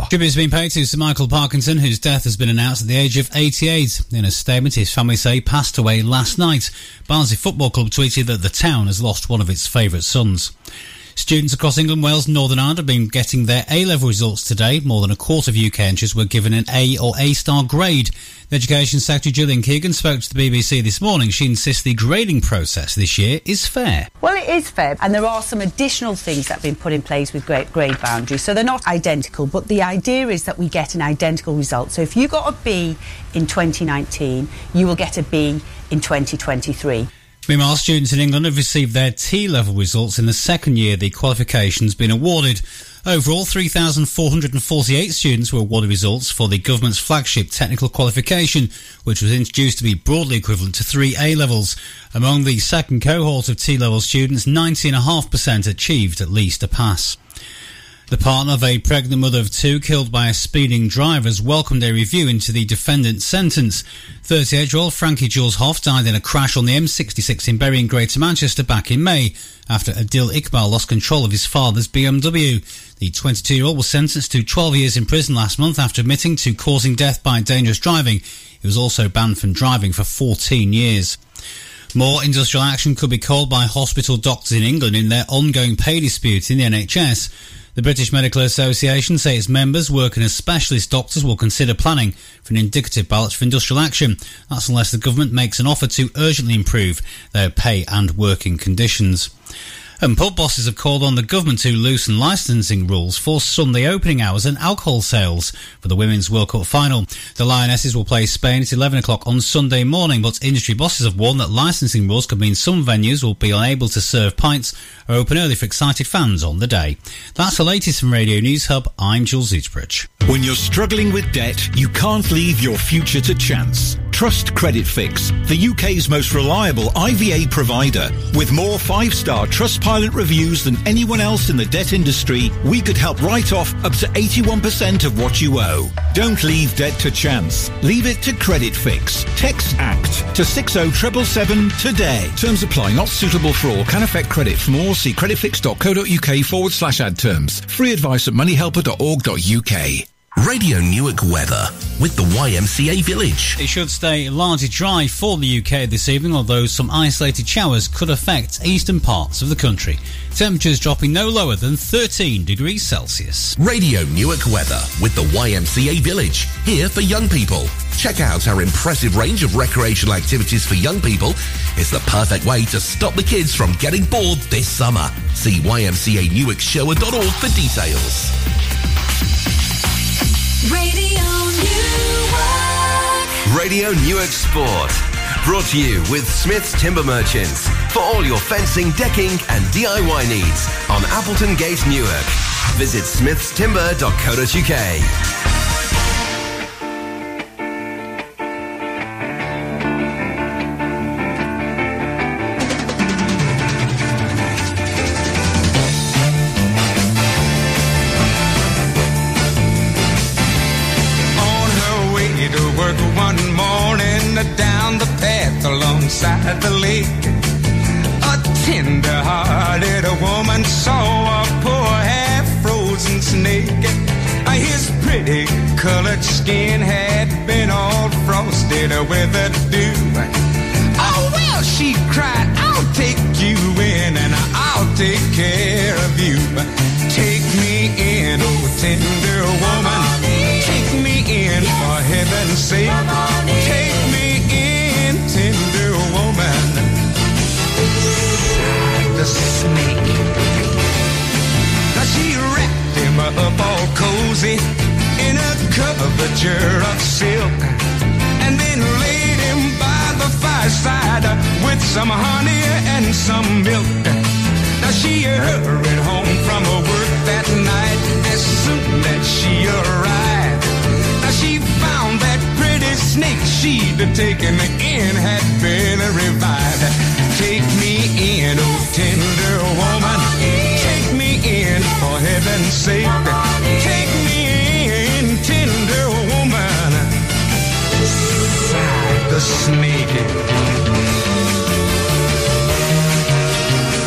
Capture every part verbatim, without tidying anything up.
Tribute has been paid to Sir Michael Parkinson, whose death has been announced at the age of eighty-eight. In a statement, his family say he passed away last night. Barnsley Football Club tweeted that the town has lost one of its favourite sons. Students across England, Wales and Northern Ireland have been getting their A-level results today. More than a quarter of U K entrants were given an A or A-star grade. The Education Secretary Gillian Keegan spoke to the B B C this morning. She insists the grading process this year is fair. Well, it is fair, and there are some additional things that have been put in place with grade, grade boundaries. So they're not identical, but the idea is that we get an identical result. So if you got a B in twenty nineteen, you will get a B in twenty twenty-three. Meanwhile, students in England have received their T-level results in the second year the qualification's been awarded. Overall, three thousand four hundred forty-eight students were awarded results for the government's flagship technical qualification, which was introduced to be broadly equivalent to three A-levels. Among the second cohort of T-level students, ninety point five percent achieved at least a pass. The partner of a pregnant mother of two killed by a speeding driver has welcomed a review into the defendant's sentence. thirty-eight-year-old Frankie Jules Hoff died in a crash on the M sixty-six in Bury in Greater Manchester back in May after Adil Iqbal lost control of his father's B M W. The twenty-two-year-old was sentenced to twelve years in prison last month after admitting to causing death by dangerous driving. He was also banned from driving for fourteen years. More industrial action could be called by hospital doctors in England in their ongoing pay dispute in the N H S. The British Medical Association say its members working as specialist doctors will consider planning for an indicative ballot for industrial action. That's unless the government makes an offer to urgently improve their pay and working conditions. And pub bosses have called on the government to loosen licensing rules for Sunday opening hours and alcohol sales for the Women's World Cup final. The Lionesses will play Spain at eleven o'clock on Sunday morning, but industry bosses have warned that licensing rules could mean some venues will be unable to serve pints or open early for excited fans on the day. That's the latest from Radio News Hub. I'm Jules Eastbridge. When you're struggling with debt, you can't leave your future to chance. Trust Credit Fix, the U K's most reliable I V A provider. With more five-star Trustpilot reviews than anyone else in the debt industry, we could help write off up to eighty-one percent of what you owe. Don't leave debt to chance. Leave it to Credit Fix. Text ACT to six oh seven seven seven today. Terms apply. Not suitable for all. Can affect credit. For more, see creditfix.co.uk forward slash ad terms. Free advice at moneyhelper dot org dot uk. Radio Newark weather with the Y M C A Village. It should stay largely dry for the U K this evening, although some isolated showers could affect eastern parts of the country. Temperatures dropping no lower than thirteen degrees Celsius. Radio Newark weather with the Y M C A Village, here for young people. Check out our impressive range of recreational activities for young people. It's the perfect way to stop the kids from getting bored this summer. See y m c a newark shower dot org for details. Radio Newark. Radio Newark Sport. Brought to you with Smith's Timber Merchants. For all your fencing, decking and D I Y needs on Appleton Gate, Newark. Visit smiths timber dot co dot uk. Alongside the lake, a tender-hearted woman saw a poor half-frozen snake. His pretty colored skin had been all frosted with a dew. Oh, well, she cried, I'll take you in and I'll take care of you. Take me in, oh, tender woman. Take me in, for heaven's sake. Take me in, tender woman. Sighed the snake. Now she wrapped him up all cozy in a coverture of silk, and then laid him by the fireside with some honey and some milk. Now she hurried home from her work that night as soon as she arrived. Now she found that pretty snake she'd taken in had been revived. Take me in, oh tender woman. Take me in, for heaven's sake. Take me in, tender woman. Sighed the snake.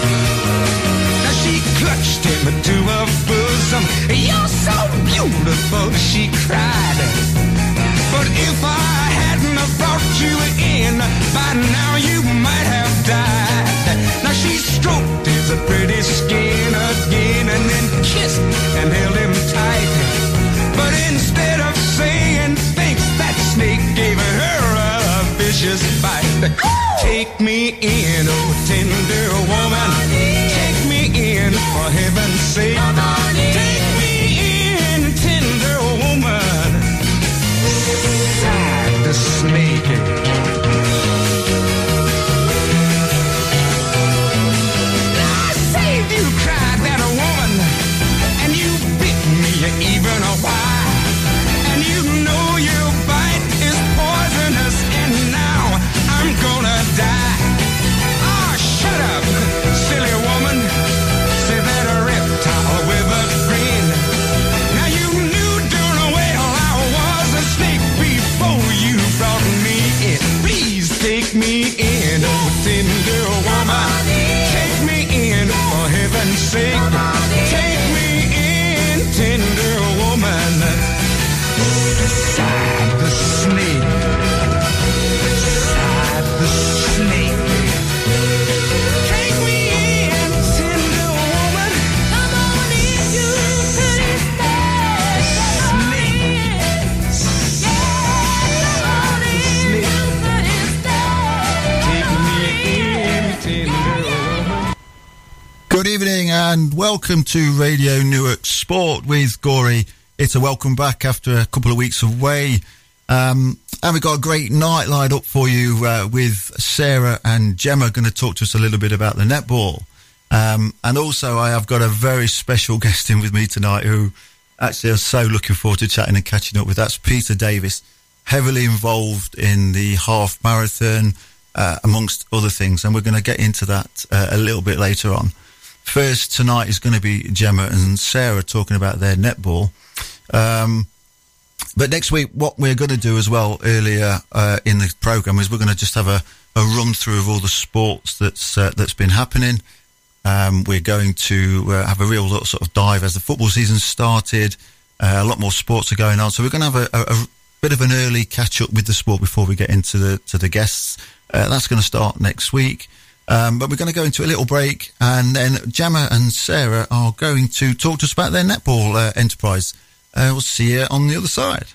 Now she clutched him to her bosom. You're so beautiful, beautiful, she cried. But if I hadn't have brought you in, by now you might have died. Now she stroked his pretty skin again and then kissed and held him tight. But instead of saying thanks, that snake gave her a vicious bite. Take me in, oh tender woman. Take me in, for heaven's sake. Take me in, tender woman. Sighed the snake. I saved you, cried that woman, and you bit me even a while. And you know your bite is poisonous, and now I'm gonna die. Ah, oh, shut up, silly woman, said that a reptile with a grin. Now you knew darn well I was a snake before you brought me in. Please take me in, oh tender woman. Take me in, for heaven's sake. Take me in, tender woman. Sighed the snake. Sighed the snake. Take me in, tender woman. Come on in, you pretty snake. Snake. Yeah, come on in, you pretty snake. Take me in, tender woman. Good evening and welcome to Radio Newark Sport with Gory. It's a welcome back after a couple of weeks away. Um, and we've got a great night lined up for you uh, with Sarah and Gemma going to talk to us a little bit about the netball. Um, and also I have got a very special guest in with me tonight who actually I'm so looking forward to chatting and catching up with. That's Peter Davis, heavily involved in the half marathon, uh, amongst other things. And we're going to get into that uh, a little bit later on. First tonight is going to be Gemma and Sarah talking about their netball. Um, but next week, what we're going to do as well earlier uh, in the programme is we're going to just have a, a run through of all the sports that's uh, that's been happening. Um, we're going to uh, have a real sort of dive as the football season started. Uh, a lot more sports are going on, so we're going to have a, a, a bit of an early catch up with the sport before we get into the to the guests. Uh, that's going to start next week. Um, but we're going to go into a little break, and then Gemma and Sarah are going to talk to us about their netball uh, enterprise. Uh, we'll see you on the other side.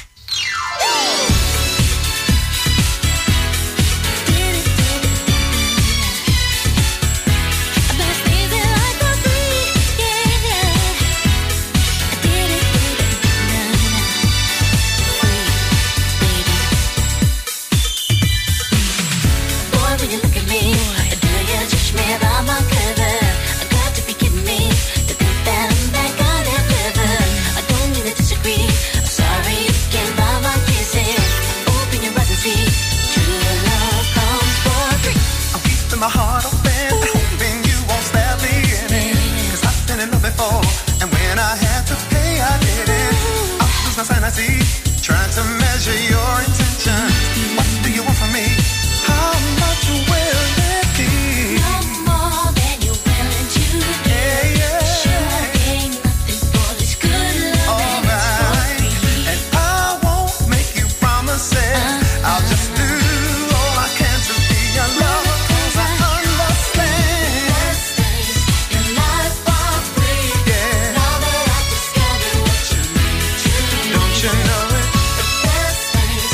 My heart open, hoping you won't stab me in it. Cause I've been in love before, and when I had to pay, I did it. I lose my sanity, trying to measure your intentions. What do you want from me? How much will it be? No more than you're willing to do. Yeah, yeah. Sure ain't nothing for this good love. Alright, and I won't make you promises. Uh-huh. I'll just do all I can to be your lover. You know it. The best thing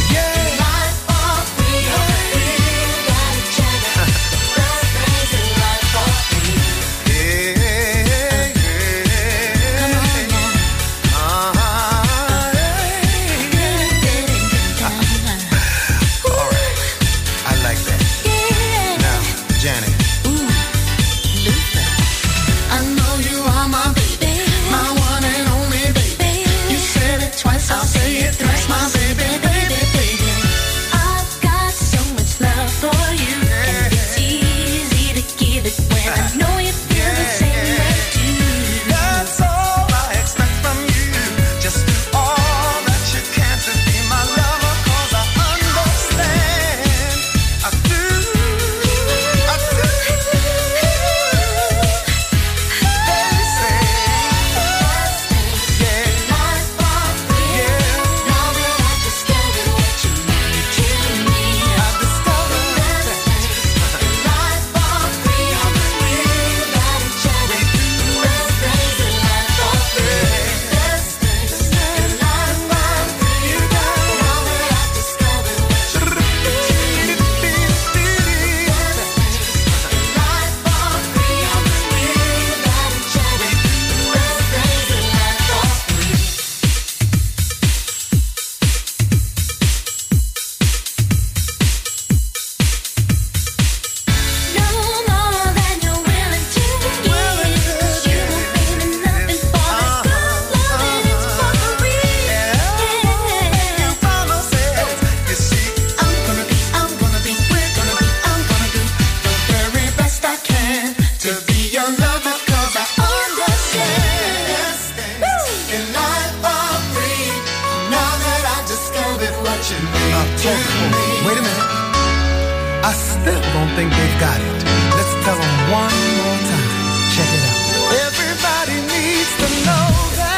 attention to me. Wait a minute. I still don't think they've got it. Let's tell them one more time. Check it out. Everybody needs to know that.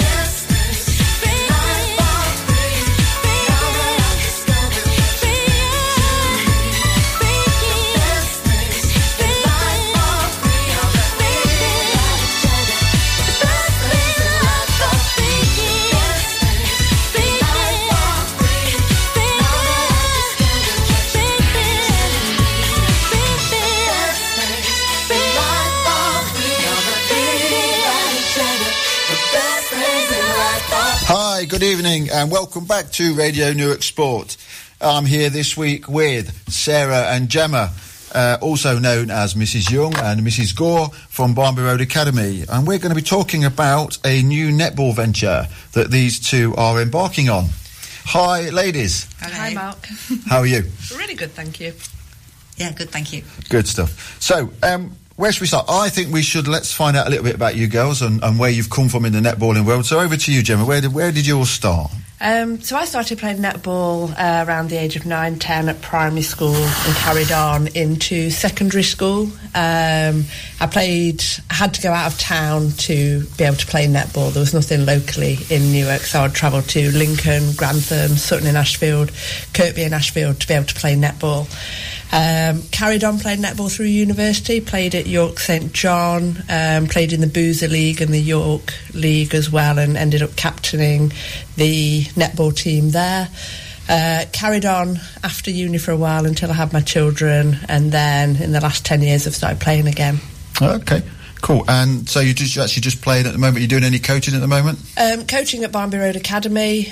Hi, good evening and welcome back to Radio Newark Sport. I'm here this week with Sarah and Gemma, uh, also known as Missus Young and Missus Gore from Barnby Road Academy, and we're going to be talking about a new netball venture that these two are embarking on. Hi ladies. Hi Mark. How are you? Really good, thank you. Yeah, good, thank you. Good stuff. So, um, where should we start? I think we should, let's find out a little bit about you girls and, and where you've come from in the netballing world. So over to you, Gemma. Where did, where did you all start? Um, so I started playing netball uh, around the age of nine, ten at primary school and carried on into secondary school. Um, I played, I had to go out of town to be able to play netball. There was nothing locally in Newark, so I'd travel to Lincoln, Grantham, Sutton in Ashfield, Kirkby in Ashfield to be able to play netball. Um, carried on playing netball through university, played at York Saint John, um, played in the Boozer League and the York League as well, and ended up captaining the netball team there. Uh, carried on after uni for a while until I had my children, and then in the last ten years I've started playing again. Okay, cool. And so you just you actually just playing at the moment. Are you doing any coaching at the moment? Um, coaching at Barnby Road Academy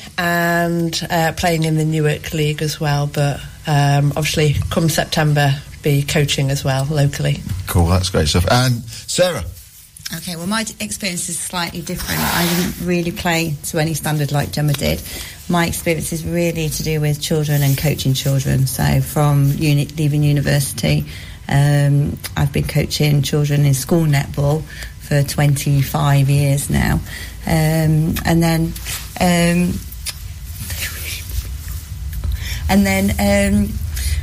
and uh, playing in the Newark League as well, but um, obviously come September be coaching as well locally. Cool, that's great stuff. And Sarah? Okay, well, my experience is slightly different. I didn't really play to any standard like Gemma did. My experience is really to do with children and coaching children. So from uni- leaving university, um, I've been coaching children in school netball for twenty-five years now. Um, and then... Um, and then... Um,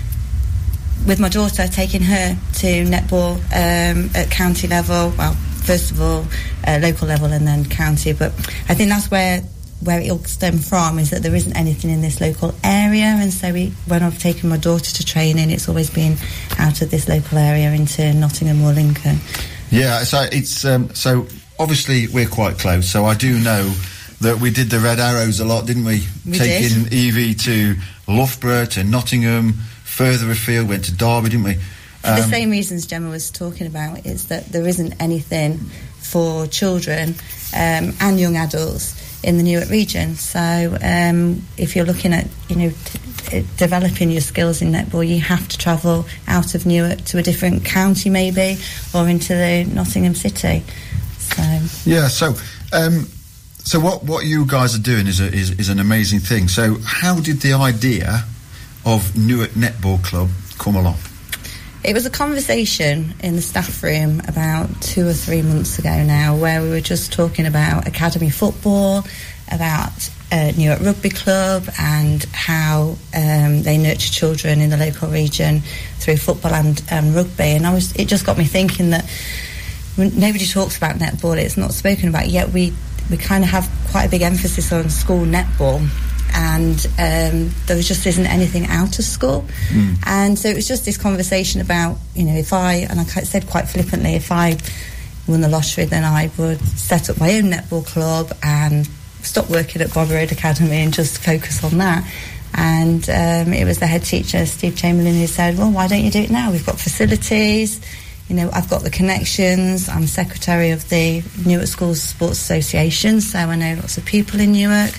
with my daughter, taking her to netball um, at county level, well, first of all, uh, local level and then county. But I think that's where where it all stemmed from, is that there isn't anything in this local area. And so we, when I've taken my daughter to training, it's always been out of this local area into Nottingham or Lincoln. Yeah, so it's um, so obviously we're quite close. So I do know that we did the Red Arrows a lot, didn't we? We Taking did. Evie to Loughborough, to Nottingham, further afield, went to Derby, didn't we? For the same reasons Gemma was talking about, is that there isn't anything for children um, and young adults in the Newark region. So um, if you're looking at, you know, t- developing your skills in netball, you have to travel out of Newark to a different county maybe, or into the Nottingham city. So yeah, so um, so what what you guys are doing is a, is is an amazing thing. So how did the idea of Newark Netball Club come along? it was a conversation in the staff room about two or three months ago now, where we were just talking about academy football, about uh, Newark Rugby Club, and how um, they nurture children in the local region through football and, and rugby. And I was, it just got me thinking that when nobody talks about netball, it's not spoken about, yet we, we kind of have quite a big emphasis on school netball. And um, there just isn't anything out of school. Mm. And so it was just this conversation about, you know, if I, and I said quite flippantly, if I won the lottery, then I would set up my own netball club and stop working at Barnby Road Academy and just focus on that. And um, it was the head teacher, Steve Chamberlain, who said, well, why don't you do it now? We've got facilities, you know, I've got the connections, I'm secretary of the Newark Schools Sports Association, so I know lots of people in Newark,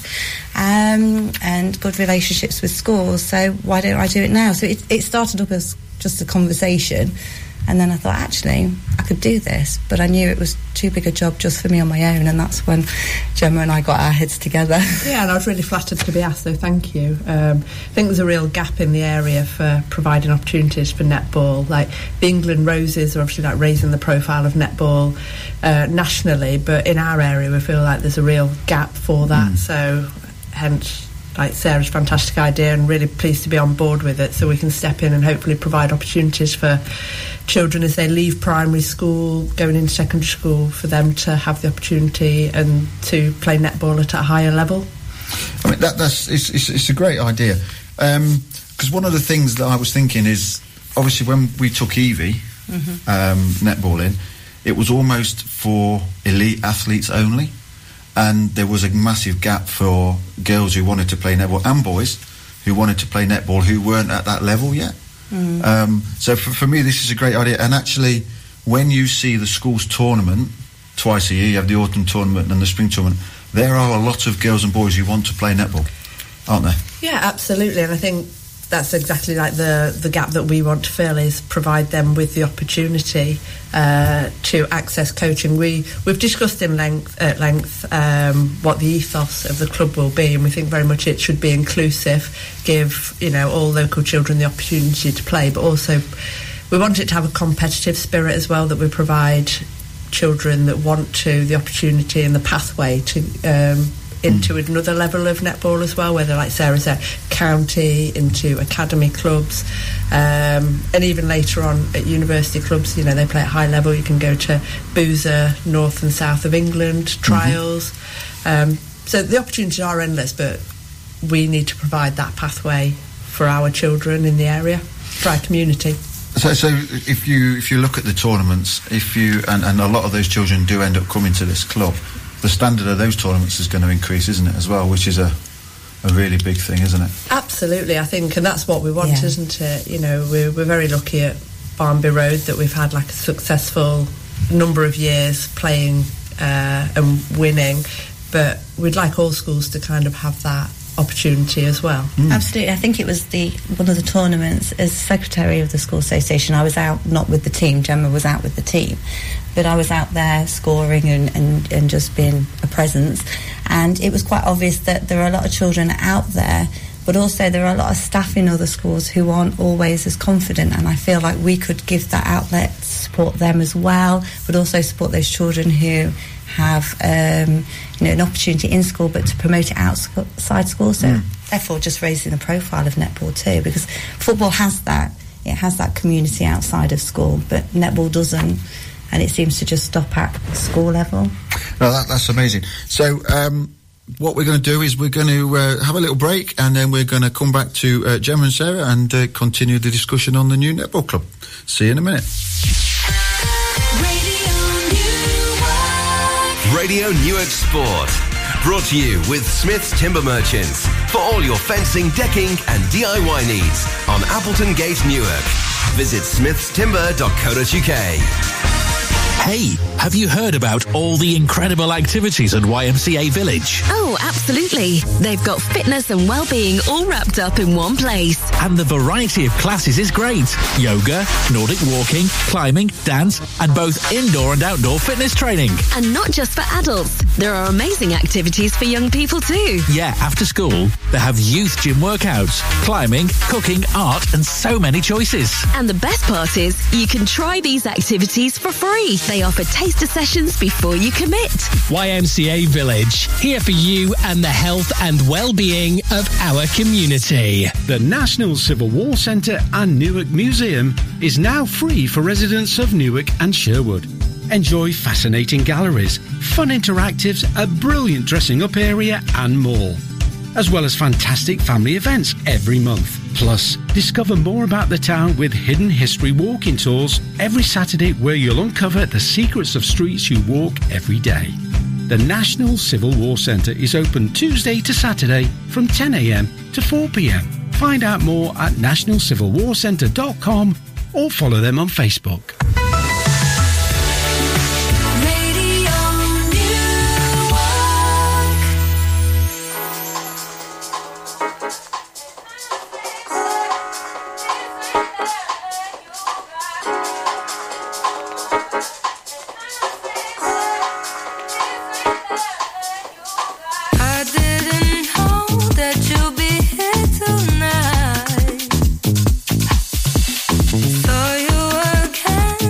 um, and good relationships with schools, so why don't I do it now? So it, it started up as just a conversation, and then I thought, actually, I could do this, but I knew it was too big a job just for me on my own, and that's when Gemma and I got our heads together. Yeah, and I was really flattered to be asked, so thank you. Um, I think there's a real gap in the area for providing opportunities for netball. Like, the England Roses are obviously like raising the profile of netball uh, nationally, but in our area we feel like there's a real gap for that, mm. so hence like Sarah's fantastic idea, and really pleased to be on board with it, so we can step in and hopefully provide opportunities for children as they leave primary school, going into secondary school, for them to have the opportunity and to play netball at a higher level. I mean, that, that's it's, it's, it's a great idea. Because um, one of the things that I was thinking is, obviously, when we took Evie mm-hmm. um, netball in, it was almost for elite athletes only, and there was a massive gap for girls who wanted to play netball and boys who wanted to play netball who weren't at that level yet. Mm. Um, so for, for me, this is a great idea. And actually, when you see the school's tournament twice a year, you have the autumn tournament and the spring tournament, there are a lot of girls and boys who want to play netball, aren't there? Yeah, absolutely. And I think that's exactly like the, the gap that we want to fill, is provide them with the opportunity uh, to access coaching. We, we've discussed in length, at length um, what the ethos of the club will be, and we think very much it should be inclusive, give, you know, all local children the opportunity to play, but also we want it to have a competitive spirit as well, that we provide children that want to the opportunity and the pathway to um, into mm. another level of netball as well, whether, like Sarah said, county, into academy clubs, um, and even later on at university clubs. You know, they play at high level. You can go to Boozer, north and south of England, trials. Mm-hmm. Um, so the opportunities are endless, but we need to provide that pathway for our children in the area, for our community. So, so if you if you look at the tournaments, if you and, and a lot of those children do end up coming to this club, the standard of those tournaments is going to increase, isn't it, as well? Which is a a really big thing, isn't it? Absolutely, I think, and that's what we want, yeah. isn't it? You know, we're we're very lucky at Barnby Road that we've had like a successful number of years playing uh, and winning, but we'd like all schools to kind of have that opportunity as well. Mm. Absolutely. I think it was the one of the tournaments, as secretary of the school association, I was out, not with the team, Gemma was out with the team, but I was out there scoring and, and, and just being a presence, and it was quite obvious that there are a lot of children out there, but also there are a lot of staff in other schools who aren't always as confident, and I feel like we could give that outlet, support them as well, but also support those children who have um, you know, an opportunity in school, but to promote it outside school. So mm. therefore just raising the profile of netball too, because football has that, it has that community outside of school, but netball doesn't, and it seems to just stop at school level. No, that, that's amazing. So um, what we're going to do is we're going to uh, have a little break, and then we're going to come back to uh, Gemma and Sarah and uh, continue the discussion on the new netball club. See you in a minute. Radio Newark Sport. Brought to you with Smith's Timber Merchants for all your fencing, decking and D I Y needs on Appleton Gate, Newark. Visit smiths timber dot co dot uk. Hey, have you heard about all the incredible activities at Y M C A Village? Oh, absolutely. They've got fitness and well-being all wrapped up in one place. And the variety of classes is great. Yoga, Nordic walking, climbing, dance, and both indoor and outdoor fitness training. And not just for adults. There are amazing activities for young people too. Yeah, after school, they have youth gym workouts, climbing, cooking, art, and so many choices. And the best part is, you can try these activities for free. They offer taster sessions before you commit. Y M C A Village, here for you and the health and well-being of our community. The National Civil War Centre and Newark Museum is now free for residents of Newark and Sherwood. Enjoy fascinating galleries, fun interactives, a brilliant dressing up area and more, as well as fantastic family events every month. Plus, discover more about the town with hidden history walking tours every Saturday, where you'll uncover the secrets of streets you walk every day. The National Civil War Centre is open Tuesday to Saturday from ten a m to four p m. Find out more at national civil war centre dot com or follow them on Facebook. Thought you were kind.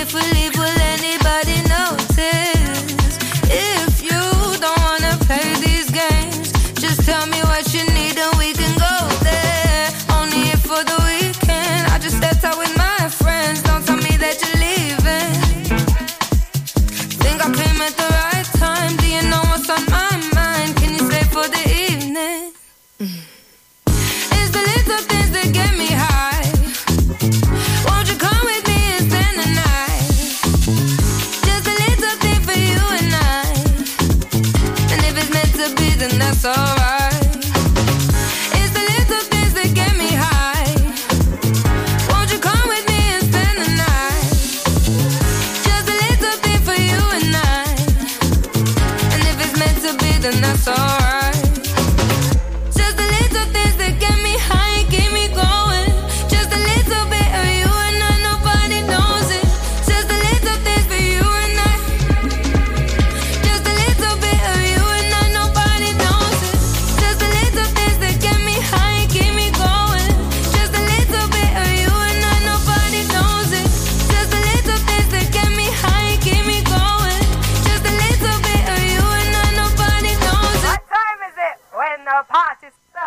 if we leave, will anybody notice? If you don't wanna play these games, just tell me what you need and we can go there. Only if for the weekend, I just stepped out with my friends. Don't tell me that you're leaving. Think I came at the right time. Do you know what's on my mind? Can you stay for the evening? It's the little things that get me high. Won't you come with me and spend the night? Just a little thing for you and I. And if it's meant to be, then that's alright. It's the little things that get me high. Won't you come with me and spend the night? Just a little thing for you and I. And if it's meant to be, then that's alright. Just the little things that get me high and keep me going. Just a little bit of you and I, nobody knows it. Just a little things for you and I. Just a little bit of you and I, nobody knows it. Just a little things that get me high and keep me going. Just a little bit of you and I, nobody knows it. Just a little things that get me high and keep me going. Just a little bit of you and I, nobody knows it. What time is it when the party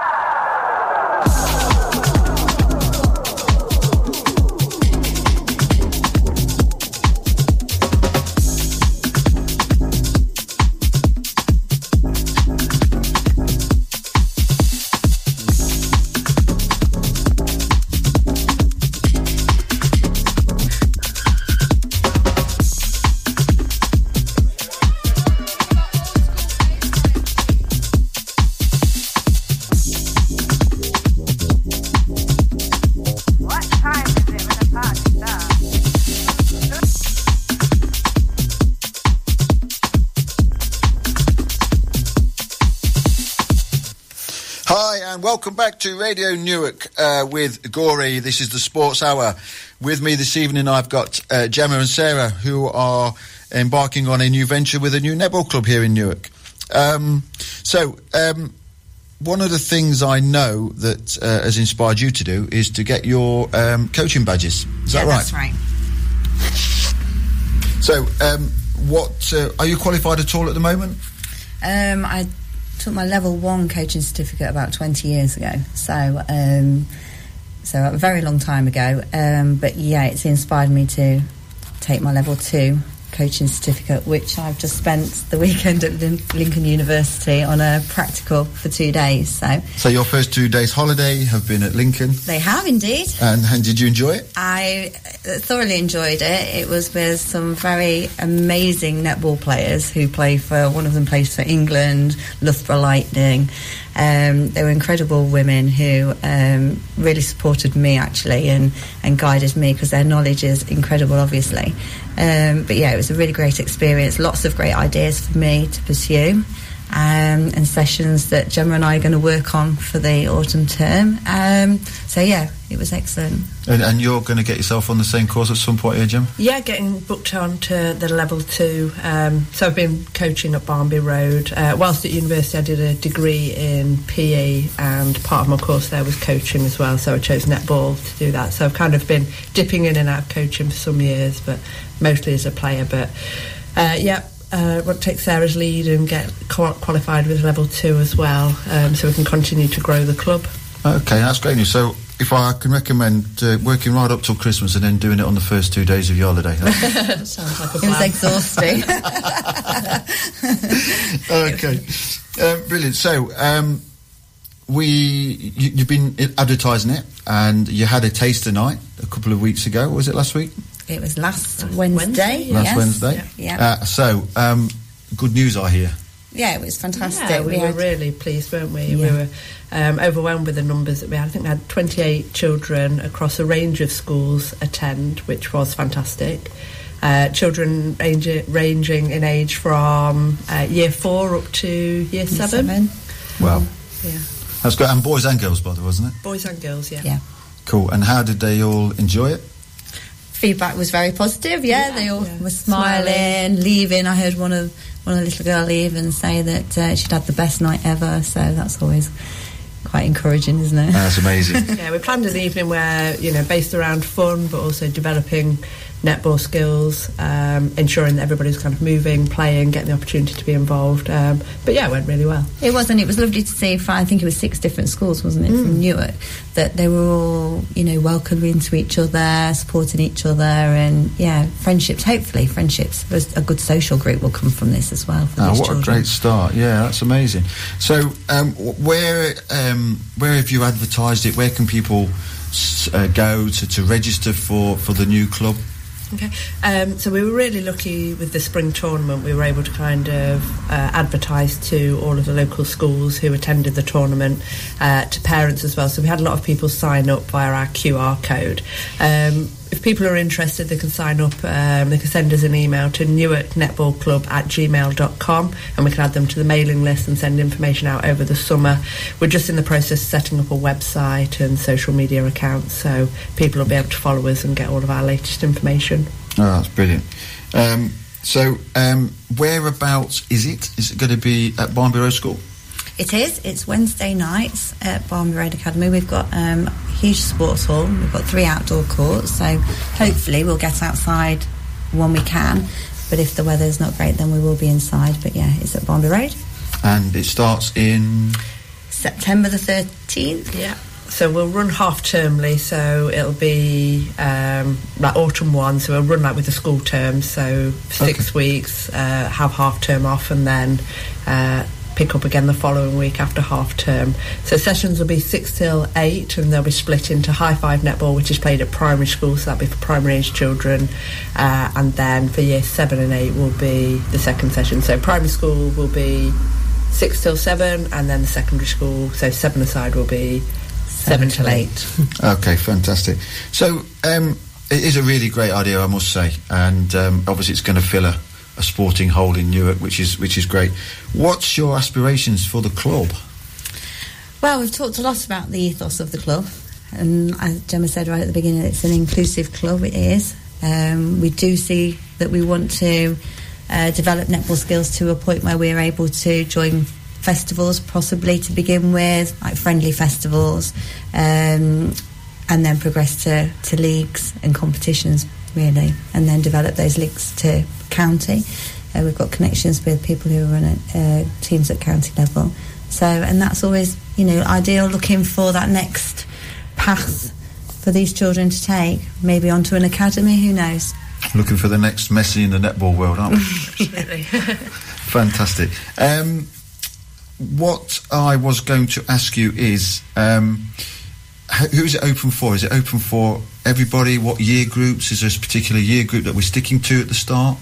Welcome back to Radio Newark uh, with Gory. This is the Sports Hour. With me this evening I've got uh, Gemma and Sarah, who are embarking on a new venture with a new netball club here in Newark. Um, so, um, one of the things I know that uh, has inspired you to do is to get your um, coaching badges. Is yeah, that right? That's right. So, um, what uh, are you qualified at all at the moment? Um, I took my level one coaching certificate about twenty years ago, so um, so a very long time ago. Um, but yeah, it's inspired me to take my level two coaching certificate, which I've just spent the weekend at Lin- Lincoln University on a practical for two days. So, so your first two days holiday have been at Lincoln. They have indeed. And, and did you enjoy it? I thoroughly enjoyed it. It was with some very amazing netball players who play for, one of them plays for England, Loughborough Lightning. Um, they were incredible women who um, really supported me actually and, and guided me, because their knowledge is incredible obviously. Um, but yeah, it was a really great experience, lots of great ideas for me to pursue. Um, and sessions that Gemma and I are going to work on for the autumn term. Um, so yeah, it was excellent. And, and you're going to get yourself on the same course at some point here, Gemma? Yeah, getting booked on to the level two. Um, so I've been coaching at Barnby Road. Uh, whilst at university I did a degree in P E, and part of my course there was coaching as well, so I chose netball to do that. So I've kind of been dipping in and out of coaching for some years, but mostly as a player. But uh, yeah, Uh, want to take Sarah's lead and get qualified with level two as well, um, so we can continue to grow the club. Okay, that's great news. So if I can recommend uh, working right up till Christmas and then doing it on the first two days of your holiday. Sounds like a plan. It was exhausting. Okay, uh, brilliant. So um, we you, you've been advertising it, and you had a taster night a couple of weeks ago. Was it last week? It was last Wednesday. Last yes. Wednesday. Yeah. Uh, so, um, good news, I hear. Yeah, it was fantastic. Yeah, we, we were had... really pleased, weren't we? Yeah. We were um, overwhelmed with the numbers that we had. I think we had twenty-eight children across a range of schools attend, which was fantastic. Uh, children range, ranging in age from uh, year four up to year seven. seven. Wow. Yeah. That's great. And boys and girls, by the way, wasn't it? Boys and girls, yeah. Yeah. Cool. And how did they all enjoy it? Feedback was very positive. Yeah, Yeah, they all yeah. were smiling, Smiling. leaving. I heard one of one of the little girl leave and say that uh, she'd had the best night ever. So that's always quite encouraging, isn't it? That's amazing. Yeah, we planned an evening where, you know, based around fun, but also developing netball skills, um, ensuring that everybody's kind of moving, playing, getting the opportunity to be involved. Um, but yeah, it went really well. It was, and it was lovely to see, for, I think it was six different schools, wasn't it, Mm. from Newark, that they were all, you know, welcoming to each other, supporting each other, and, yeah, friendships, hopefully, friendships. A good social group will come from this as well for Oh, these what children. a great start. Yeah, that's amazing. So, um, wh- where um, where have you advertised it? Where can people s- uh, go to, to register for, for the new club? Okay, um, so we were really lucky with the spring tournament. We were able to kind of uh, advertise to all of the local schools who attended the tournament, uh, to parents as well. So we had a lot of people sign up via our Q R code. Um, if people are interested, they can sign up. Um, they can send us an email to newark netball club at gmail dot com, and we can add them to the mailing list and send information out over the summer. We're just in the process of setting up a website and social media accounts, so people will be able to follow us and get all of our latest information. Oh, that's brilliant. Um, so, um, whereabouts is it? Is it going to be at Barnby Road School? It is. It's Wednesday nights at Barnby Road Academy. We've got um, a huge sports hall. We've got three outdoor courts, so hopefully we'll get outside when we can. But if the weather's not great, then we will be inside. But yeah, it's at Barnby Road. And it starts in September the thirteenth. Yeah. So we'll run half-termly, so it'll be um, like autumn one, so we'll run like with the school term, so six weeks, uh, have half-term off, and then uh, pick up again the following week after half-term. So sessions will be six till eight, and they'll be split into high five netball, which is played at primary school, so that'll be for primary-age children, uh, and then for year seven and eight will be the second session. So primary school will be six till seven, and then the secondary school, so seven aside, will be seven till eight. Okay, fantastic. So, um, it is a really great idea, I must say, and um, obviously it's going to fill a, a sporting hole in Newark, which is which is great. What's your aspirations for the club? Well, we've talked a lot about the ethos of the club, and as Gemma said right at the beginning, it's an inclusive club. It is. Um, we do see that we want to uh, develop netball skills to a point where we're able to join festivals, possibly to begin with, like friendly festivals, um, and then progress to, to leagues and competitions, really, and then develop those leagues to county. Uh, we've got connections with people who run at, uh, teams at county level. So, and that's always, you know, ideal, looking for that next path for these children to take, maybe onto an academy, who knows. Looking for the next Messi in the netball world, aren't we? Absolutely. Fantastic. Um, what I was going to ask you is, um, h- who is it open for? Is it open for everybody? What year groups? Is there a particular year group that we're sticking to at the start?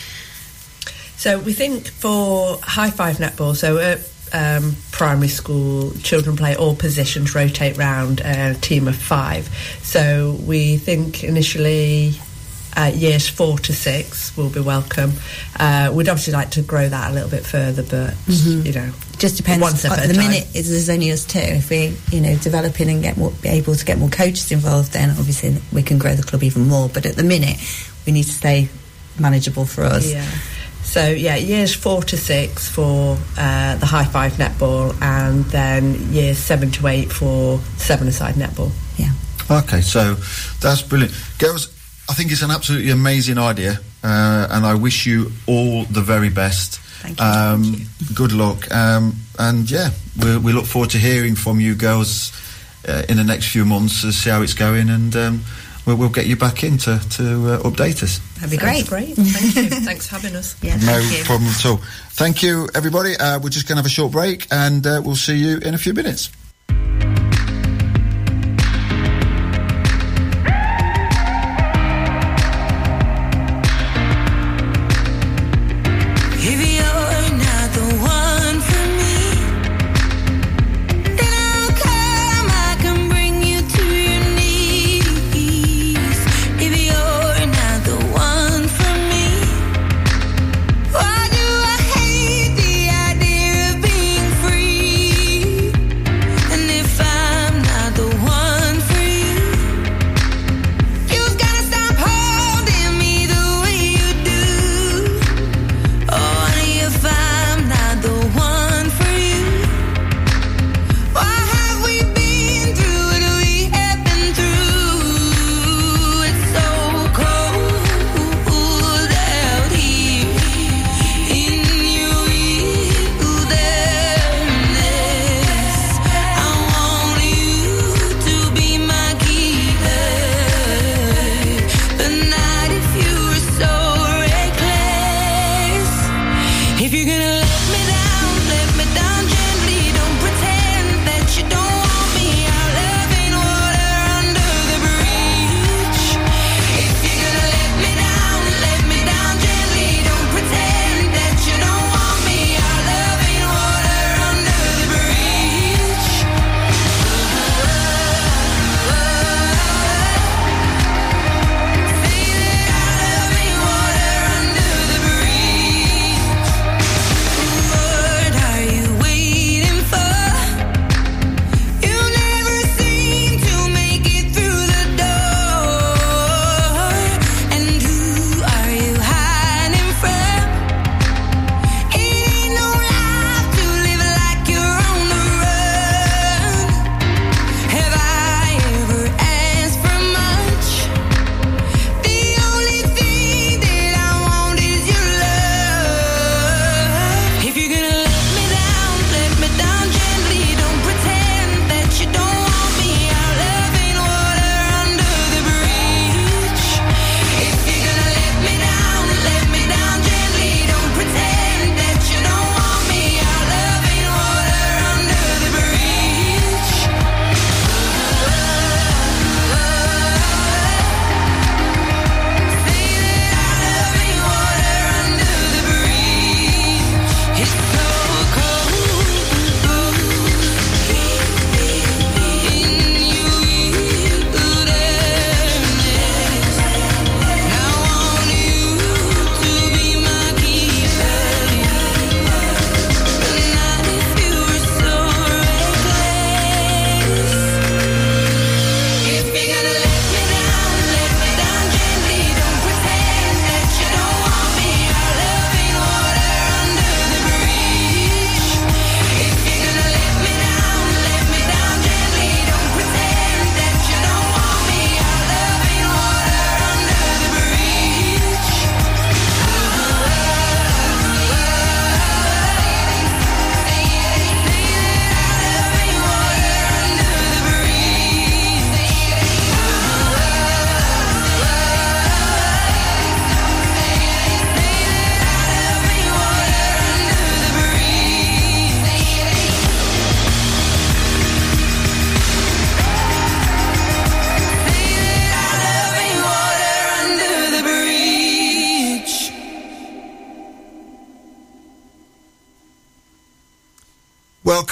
So we think for high five netball, so at um, primary school, children play all positions, rotate round a team of five. So we think initially uh, years four to six will be welcome. Uh, we'd obviously like to grow that a little bit further, but Mhm. you know, Just depends. one step At at the a time. minute, is there's only us two. If we, you know, developing and get more, be able to get more coaches involved, then obviously we can grow the club even more. But at the minute, we need to stay manageable for us. Yeah. So yeah, years four to six for uh, the high five netball, and then years seven to eight for seven-a-side netball. Yeah. Okay, so that's brilliant. Girls, I think it's an absolutely amazing idea, uh, and I wish you all the very best. Thank you. Um, Thank you. Good luck. Um, and yeah, we, we look forward to hearing from you girls uh, in the next few months to see how it's going, and um, we'll, we'll get you back in to, to uh, update us. That'd be Sounds great. great. Thank you. Thanks for having us. Yeah, No thank you. problem at all. Thank you, everybody. Uh, we're just going to have a short break, and uh, we'll see you in a few minutes. If you're not the one for me, then I'll come, I can bring you to your knees. If you're not the one for me, why do I hate the idea of being free?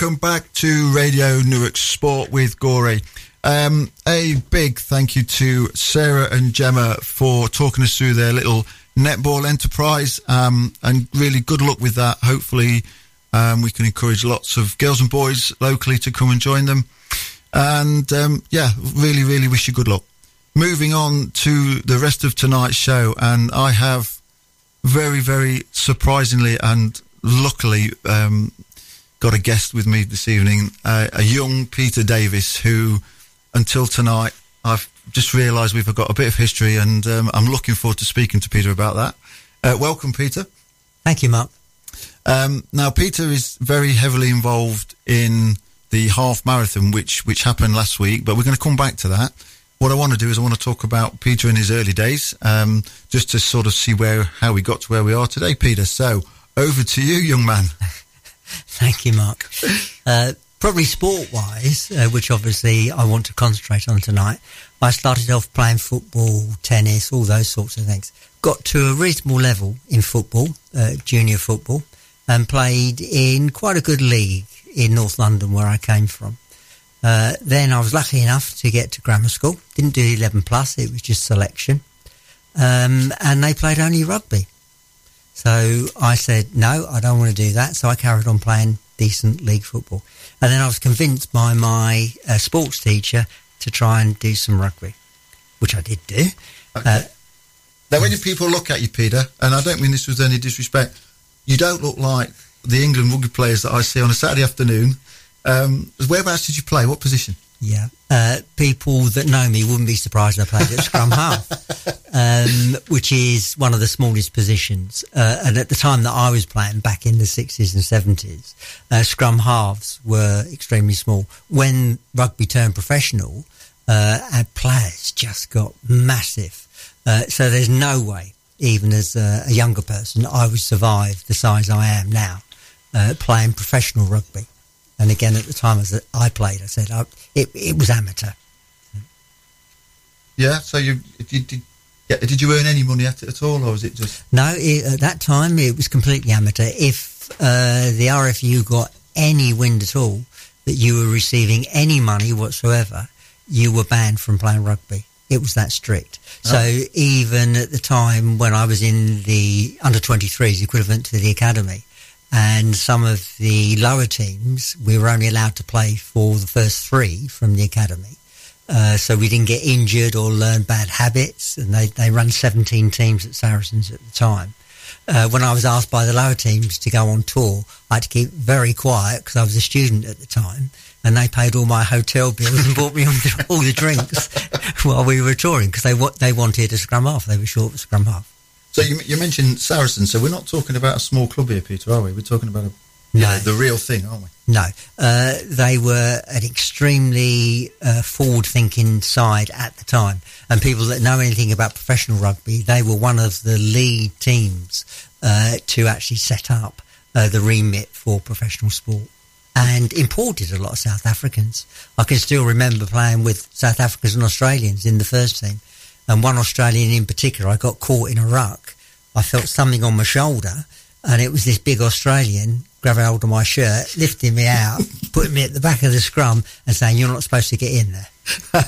Welcome back to Radio Newark Sport with Gorey. Um, a big thank you to Sarah and Gemma for talking us through their little netball enterprise, um, and really good luck with that. Hopefully um, we can encourage lots of girls and boys locally to come and join them. And um, yeah, really, really wish you good luck. Moving on to the rest of tonight's show, and I have very, very surprisingly and luckily um, got a guest with me this evening, uh, a young Peter Davis, who until tonight I've just realised we've got a bit of history, and um, I'm looking forward to speaking to Peter about that. Uh, welcome, Peter. Thank you, Mark. Um, now, Peter is very heavily involved in the half marathon, which which happened last week, but we're going to come back to that. What I want to do is I want to talk about Peter in his early days, um, just to sort of see where how we got to where we are today, Peter. So, over to you, young man. Thank you, Mark. Uh, probably sport-wise, uh, which obviously I want to concentrate on tonight, I started off playing football, tennis, all those sorts of things. Got to a reasonable level in football, uh, junior football, and played in quite a good league in North London where I came from. Uh, then I was lucky enough to get to grammar school. Didn't do eleven plus, it was just selection. Um, and they played only rugby. So I said, no, I don't want to do that. So I carried on playing decent league football. And then I was convinced by my uh, sports teacher to try and do some rugby, which I did do. Okay. Uh, now, when people look at you, Peter, and I don't mean this with any disrespect, you don't look like the England rugby players that I see on a Saturday afternoon. Um, whereabouts did you play? What position? Yeah. Uh, people that know me wouldn't be surprised I played at scrum half, um, which is one of the smallest positions. Uh, and at the time that I was playing, back in the sixties and seventies, uh, scrum halves were extremely small. When rugby turned professional, uh, our players just got massive. Uh, so there's no way, even as a, a younger person, I would survive the size I am now, uh, playing professional rugby. And again, at the time as I played, I said I, it, it was amateur. Yeah. So you did, did, yeah, did you earn any money at it at all, or was it just? No, it, at that time it was completely amateur. If uh, the R F U got any wind at all that you were receiving any money whatsoever, you were banned from playing rugby. It was that strict. Oh. So even at the time when I was in the under twenty-threes, equivalent to the academy, and some of the lower teams, we were only allowed to play for the first three from the academy. Uh, so we didn't get injured or learn bad habits. And they, they run seventeen teams at Saracens at the time. Uh, when I was asked by the lower teams to go on tour, I had to keep very quiet because I was a student at the time. And they paid all my hotel bills and bought me all the drinks while we were touring because they, they wanted a scrum half. They were short of scrum half. So you, you mentioned Saracens, so we're not talking about a small club here, Peter, are we? We're talking about a, no. know, the real thing, aren't we? No. Uh, they were an extremely uh, forward-thinking side at the time. And people that know anything about professional rugby, they were one of the lead teams uh, to actually set up uh, the remit for professional sport, and imported a lot of South Africans. I can still remember playing with South Africans and Australians in the first team. And one Australian in particular, I got caught in a ruck. I felt something on my shoulder, and it was this big Australian grabbing hold of my shirt, lifting me out, putting me at the back of the scrum and saying, you're not supposed to get in there.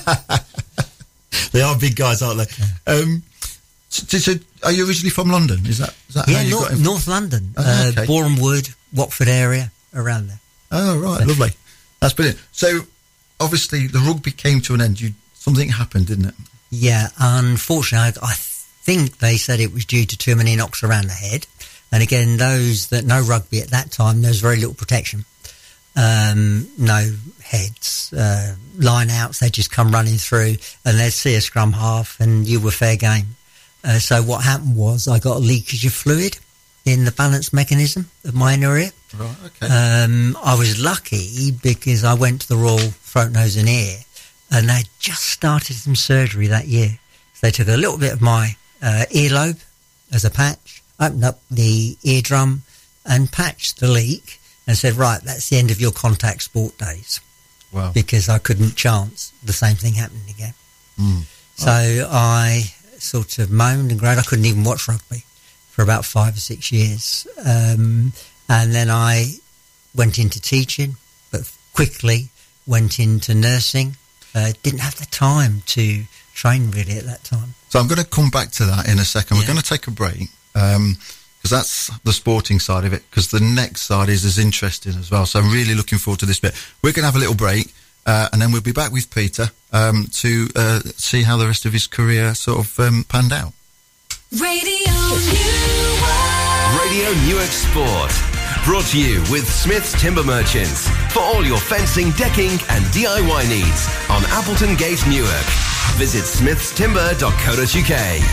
They are big guys, aren't they? Yeah. Um, so, so are you originally from London? Is that, is that yeah, how you North, got in? North London, Oh, okay. uh, Boreham Wood, Watford area, around there. Oh, right, lovely. That's brilliant. So, obviously, the rugby came to an end. You, something happened, didn't it? Yeah, unfortunately, I think they said it was due to too many knocks around the head. And again, those that know rugby at that time, there's very little protection. Um, no heads, uh, line outs, they just come running through and they'd see a scrum half and you were fair game. Uh, so what happened was I got a leakage of fluid in the balance mechanism of my inner ear. Right, okay. Um, I was lucky because I went to the Royal Throat, Nose and Ear, and they just started some surgery that year. So they took a little bit of my uh, earlobe as a patch, opened up the eardrum and patched the leak and said, right, that's the end of your contact sport days. Wow. Because I couldn't chance the same thing happening again. Mm. So oh. I sort of moaned and groaned. I couldn't even watch rugby for about five or six years. Um, and then I went into teaching, quickly went into nursing. Uh, didn't have the time to train really at that time. So I'm going to come back to that in a second. Yeah. We're going to take a break because um, that's the sporting side of it, because the next side is as interesting as well. So I'm really looking forward to this bit. We're going to have a little break uh, and then we'll be back with Peter um, to uh, see how the rest of his career sort of um, panned out. Radio Newark. Radio Newark Sport. Brought to you with Smith's Timber Merchants for all your fencing, decking and D I Y needs on Appleton Gate, Newark. Visit smiths timber dot co dot uk.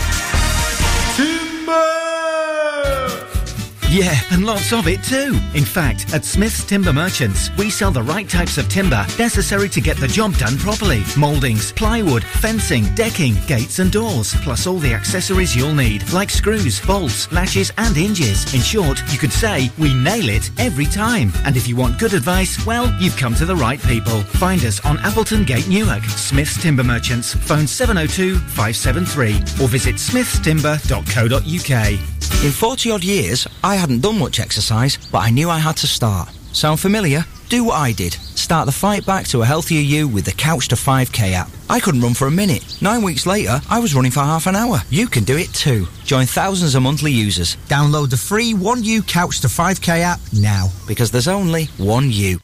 Yeah, and lots of it too. In fact, at Smith's Timber Merchants, we sell the right types of timber necessary to get the job done properly. Mouldings, plywood, fencing, decking, gates and doors, plus all the accessories you'll need, like screws, bolts, latches and hinges. In short, you could say we nail it every time. And if you want good advice, well, you've come to the right people. Find us on Appleton Gate, Newark. Smith's Timber Merchants. Phone seven oh two, five seven three or visit smiths timber dot co dot uk. In forty odd years, I hadn't done much exercise, but I knew I had to start. Sound familiar? Do what I did. Start the fight back to a healthier you with the Couch to five K app. I couldn't run for a minute. Nine weeks later, I was running for half an hour. You can do it too. Join thousands of monthly users. Download the free one U Couch to five K app now, because there's only one you.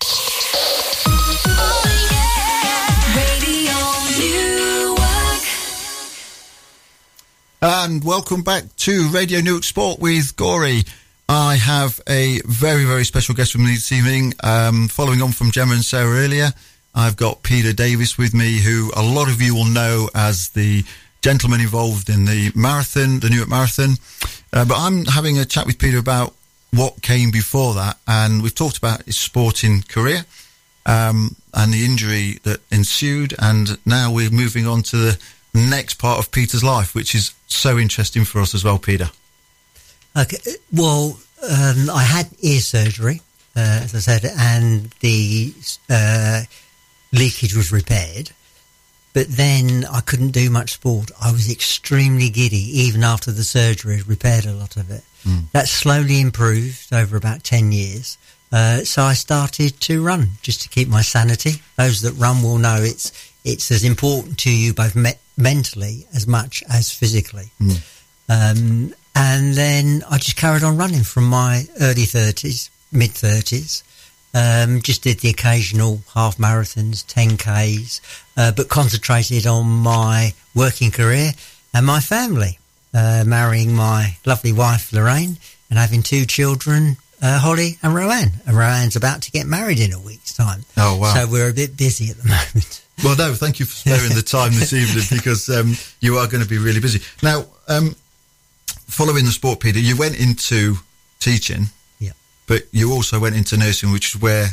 And welcome back to Radio Newark Sport with Gory. I have a very, very special guest with me this evening. Um, following on from Gemma and Sarah earlier, I've got Peter Davis with me, who a lot of you will know as the gentleman involved in the marathon, the Newark Marathon. Uh, but I'm having a chat with Peter about what came before that. And we've talked about his sporting career um, and the injury that ensued. And now we're moving on to the next part of Peter's life, which is so interesting for us as well, Peter. Okay, well, um, I had ear surgery, uh, as I said, and the uh, leakage was repaired. But then I couldn't do much sport. I was extremely giddy, even after the surgery had repaired a lot of it. Mm. That slowly improved over about ten years. Uh, so I started to run, just to keep my sanity. Those that run will know it's it's as important to you both me- mentally as much as physically. Mm. Um, and then I just carried on running from my early thirties, mid-thirties. Um, just did the occasional half marathons, ten Ks, uh, but concentrated on my working career and my family, uh, marrying my lovely wife, Lorraine, and having two children, uh, Holly and Roanne. And Roanne's about to get married in a week's time. Oh, wow. So we're a bit busy at the moment. Well, no, thank you for sparing the time this evening, because um, you are going to be really busy. Now, um, following the sport, Peter, you went into teaching. Yeah. But you also went into nursing, which is where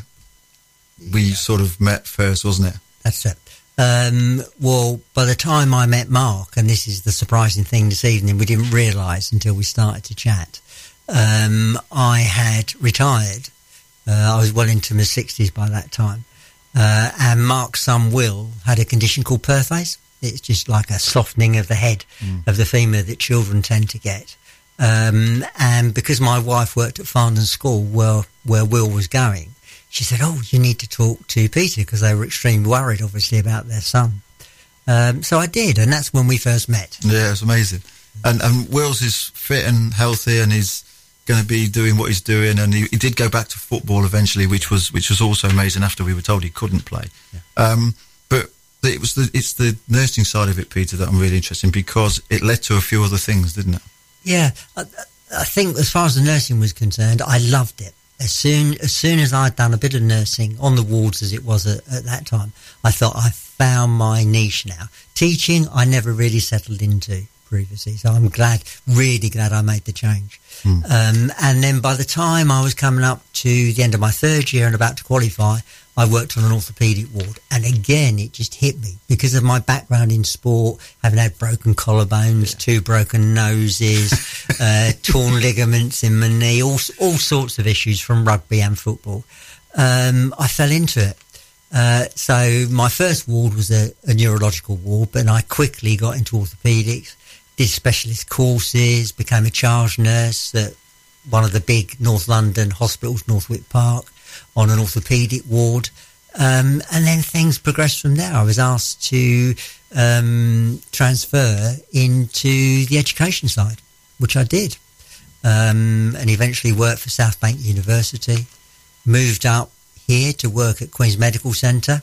we yeah. sort of met first, wasn't it? That's it. Um, well, by the time I met Mark, and this is the surprising thing this evening, we didn't realise until we started to chat, um, I had retired. Uh, I was well into my sixties by that time. Uh, and Mark's son, Will, had a condition called Perthes. It's just like a softening of the head mm. of the femur that children tend to get. Um, and because my wife worked at Farndon School where, where Will was going, she said, oh, you need to talk to Peter, because they were extremely worried, obviously, about their son. Um, so I did, and that's when we first met. Yeah, it's amazing. And, and Will's is fit and healthy, and he's going to be doing what he's doing, and he, he did go back to football eventually, which was which was also amazing after we were told he couldn't play. Yeah. Um, but it was the it's the nursing side of it, Peter, that I'm really interested in, because it led to a few other things, didn't it? Yeah, I, I think as far as the nursing was concerned, I loved it. As soon as soon as I'd done a bit of nursing on the wards, as it was at, at that time, I thought I found my niche now. Teaching, I never really settled into previously, so I'm glad, really glad I made the change. Mm. Um, and then by the time I was coming up to the end of my third year and about to qualify, I worked on an orthopaedic ward. And again, it just hit me because of my background in sport, having had broken collarbones, yeah. two broken noses, uh, torn ligaments in my knee, all, all sorts of issues from rugby and football. Um, I fell into it. Uh, so my first ward was a, a neurological ward, but I quickly got into orthopaedics, did specialist courses, became a charge nurse at one of the big North London hospitals, Northwick Park, on an orthopaedic ward. Um, and then things progressed from there. I was asked to um, transfer into the education side, which I did, um, and eventually worked for South Bank University. Moved up here to work at Queen's Medical Centre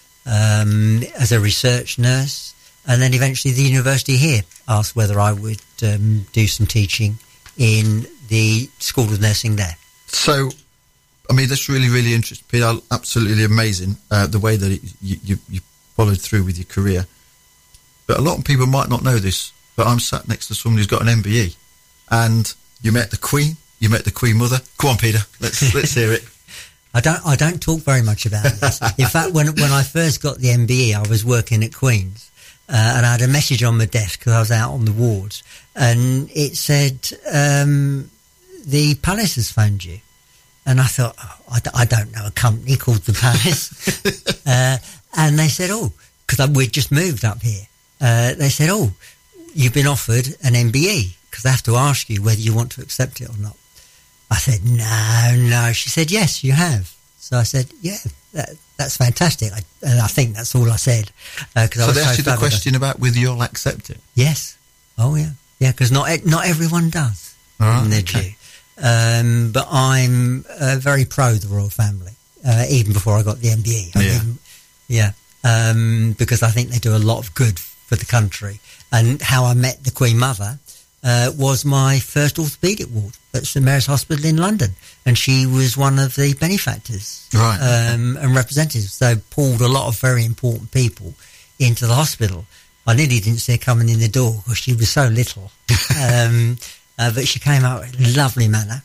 um, as a research nurse, and then eventually the university here asked whether I would um, do some teaching in the School of Nursing there. So, I mean, that's really, really interesting, Peter. Absolutely amazing, uh, the way that it, you, you, you followed through with your career. But a lot of people might not know this, but I'm sat next to someone who's got an M B E. And you met the Queen, you met the Queen Mother. Go on, Peter, let's let's hear it. I don't I don't talk very much about this. In fact, when when I first got the M B E, I was working at Queen's. Uh, and I had a message on my desk because I was out on the wards. And it said, um, the Palace has phoned you. And I thought, oh, I, d- I don't know a company called the Palace. uh, and they said, oh, because we'd just moved up here. Uh, they said, oh, you've been offered an M B E because I have to ask you whether you want to accept it or not. I said, no, no. She said, yes, you have. So I said, yeah, that, that's fantastic. I, and I think that's all I said. Uh, cause so I was they asked so you the flabbergasted. question about whether you'll accept it? Yes. Oh, yeah. Yeah, because not e- not everyone does All right, in their okay. due. Um, but I'm uh, very pro the royal family, uh, even before I got the M B E. I Yeah. mean, yeah, um, because I think they do a lot of good for the country. And how I met the Queen Mother uh, was my first orthopaedic ward at St Mary's Hospital in London, and she was one of the benefactors Right. um, and representatives. So pulled a lot of very important people into the hospital. I nearly didn't see her coming in the door because she was so little. um, uh, but she came out in a lovely manner.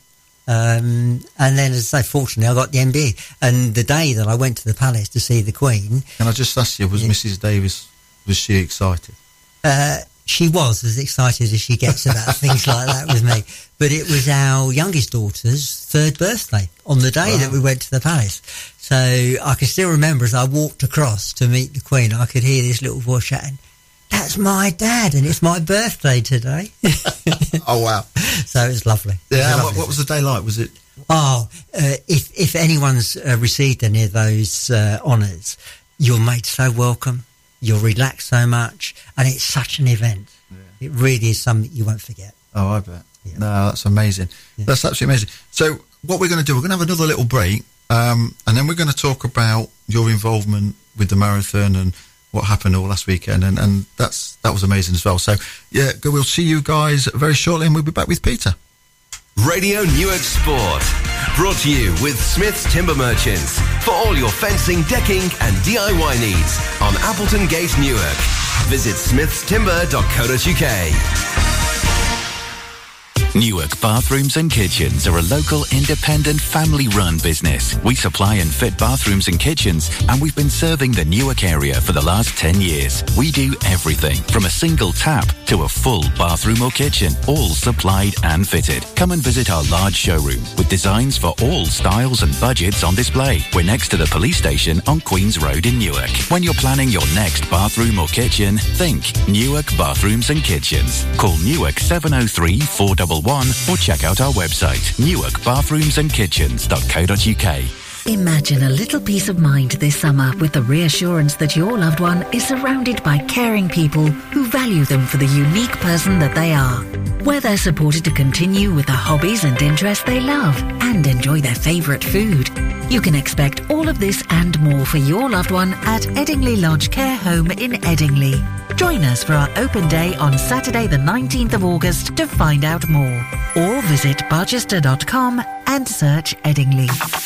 Um, and then, as I say, fortunately, I got the M B E. And the day that I went to the Palace to see the Queen... Can I just ask you, was Yeah. Missus Davis, was she excited? Uh, she was as excited as she gets about things like that with me. But it was our youngest daughter's third birthday on the day Wow. that we went to the Palace. So I can still remember as I walked across to meet the Queen, I could hear this little voice shouting, "That's my dad, and it's my birthday today." Oh, wow. So it was lovely. It was Yeah, lovely. what, what was the day like? Was it... Oh, uh, if if anyone's uh, received any of those uh, honours, you're made so welcome, you're relaxed so much, and it's such an event. Yeah. It really is something you won't forget. Oh, I bet. No, that's amazing. Yeah. That's absolutely amazing. So what we're going to do, we're going to have another little break, um, and then we're going to talk about your involvement with the marathon and what happened all last weekend, and, and that's that was amazing as well. So, yeah, we'll see you guys very shortly, and we'll be back with Peter. Radio Newark Sport. Brought to you with Smith's Timber Merchants. For all your fencing, decking and D I Y needs on Appleton Gate, Newark. Visit smiths timber dot co dot uk. Newark Bathrooms and Kitchens are a local independent family-run business. We supply and fit bathrooms and kitchens, and we've been serving the Newark area for the last ten years. We do everything from a single tap to a full bathroom or kitchen, all supplied and fitted. Come and visit our large showroom with designs for all styles and budgets on display. We're next to the police station on Queen's Road in Newark. When you're planning your next bathroom or kitchen, think Newark Bathrooms and Kitchens. Call Newark seven oh three, four one one or check out our website newark bathrooms and kitchens dot co dot uk. Imagine a little peace of mind this summer with the reassurance that your loved one is surrounded by caring people who value them for the unique person that they are. Where they're supported to continue with the hobbies and interests they love and enjoy their favourite food. You can expect all of this and more for your loved one at Eddingley Lodge Care Home in Eddingley. Join us for our open day on Saturday the nineteenth of August to find out more. Or visit barchester dot com and search Eddingley.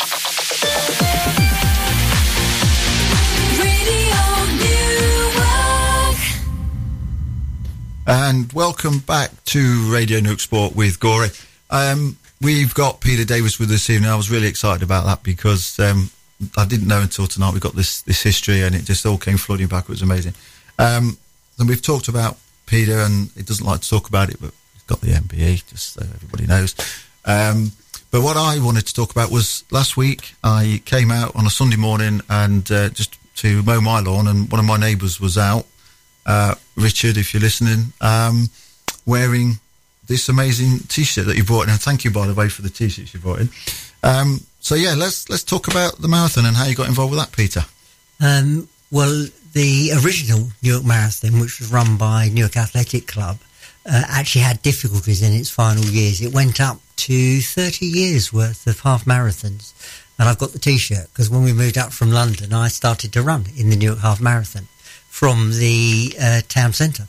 And welcome back to Radio Newark Sport with Gory. Um, we've got Peter Davis with us this evening. I was really excited about that because um, I didn't know until tonight we got this this history, and it just all came flooding back. It was amazing. Um, and we've talked about Peter, and he doesn't like to talk about it, but he's got the M B E, just so everybody knows. Um, but what I wanted to talk about was last week I came out on a Sunday morning and uh, just to mow my lawn, and one of my neighbours was out. Uh, Richard, if you're listening, um, wearing this amazing T-shirt that you brought in, and thank you, by the way, for the T-shirts you brought in. Um, so yeah, let's let's talk about the marathon and how you got involved with that, Peter. Um, well, the original Newark Marathon, which was run by Newark Athletic Club, uh, actually had difficulties in its final years. It went up to thirty years worth of half marathons, and I've got the T-shirt because when we moved up from London, I started to run in the Newark Half Marathon from the uh, town centre.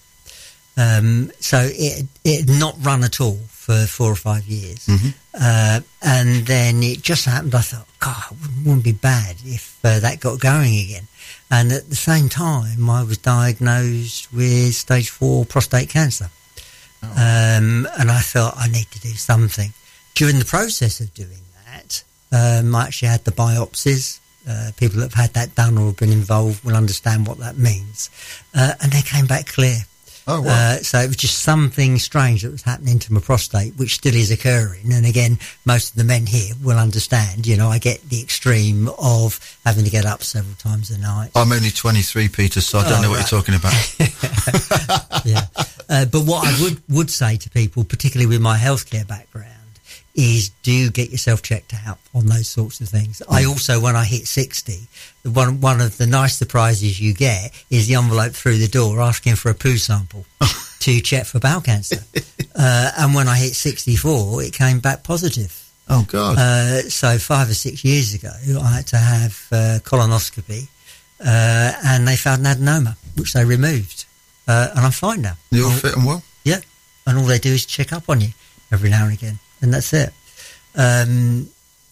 Um, so it it had not run at all for four or five years. Mm-hmm. Uh, and then it just happened, I thought, God, it wouldn't, wouldn't be bad if uh, that got going again. And at the same time, I was diagnosed with stage four prostate cancer. Oh. Um, and I thought, I need to do something. During the process of doing that, um, I actually had the biopsies. Uh, people that have had that done or have been involved will understand what that means. Uh, and they came back clear. Oh, wow. Uh, so it was just something strange that was happening to my prostate, which still is occurring. And again, most of the men here will understand, you know, I get the extreme of having to get up several times a night. I'm only twenty-three, Peter, so I don't Oh, know what right. you're talking about. Yeah. Uh, but what I would, would say to people, particularly with my healthcare background, is do get yourself checked out on those sorts of things. Mm. I also, when I hit sixty, one one of the nice surprises you get is the envelope through the door asking for a poo sample to check for bowel cancer. uh, and when I hit sixty-four, it came back positive. Oh, God. Uh, so five or six years ago, I had to have uh, colonoscopy, uh, and they found an adenoma, which they removed. Uh, and I'm fine now. You're all, fit and well? Yeah. And all they do is check up on you every now and again. And that's it. Um,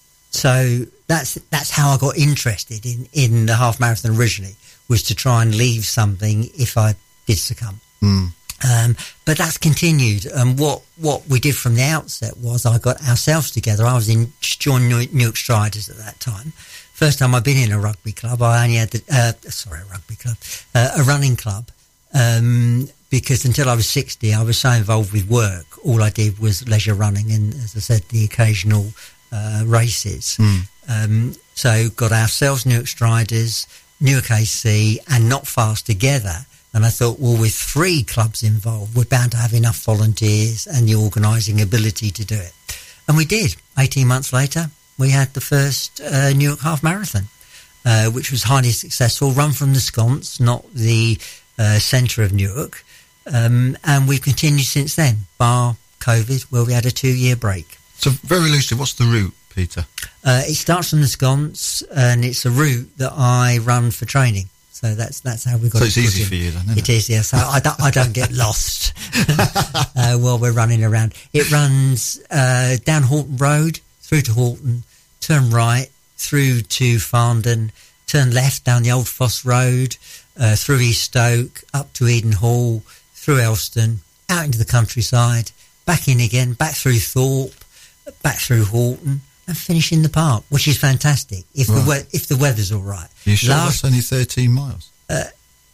so that's that's how I got interested in, in the half marathon originally, was to try and leave something if I did succumb. Mm. Um, but that's continued. And what, what we did from the outset was I got ourselves together. I was in joined Newark Striders at that time. First time I'd been in a rugby club. I only had the, uh, sorry, a rugby club, uh, a running club. Um, because until I was sixty, I was so involved with work. All I did was leisure running and, as I said, the occasional uh, races. Mm. Um, so got ourselves Newark Striders, Newark A C and Not Fast together. And I thought, well, with three clubs involved, we're bound to have enough volunteers and the organising ability to do it. And we did. eighteen months later, we had the first uh, Newark Half Marathon, uh, which was highly successful, run from the sconce, not the uh, centre of Newark. Um, and we've continued since then, bar COVID, where we had a two-year break. So very loosely, what's the route, Peter? Uh, it starts from the sconce, and it's a route that I run for training. So that's that's how we got So it. it's put easy in. for you then, isn't It is, yeah. So I don't, I don't get lost uh, while we're running around. It runs uh, down Horton Road, through to Horton, turn right, through to Farndon, turn left down the Old Foss Road, uh, through East Stoke, up to Eden Hall, through Elston, out into the countryside, back in again, back through Thorpe, back through Horton, and finish in the park, which is fantastic if Right. the we- if the weather's all right. You sure Last- that's only thirteen miles? uh,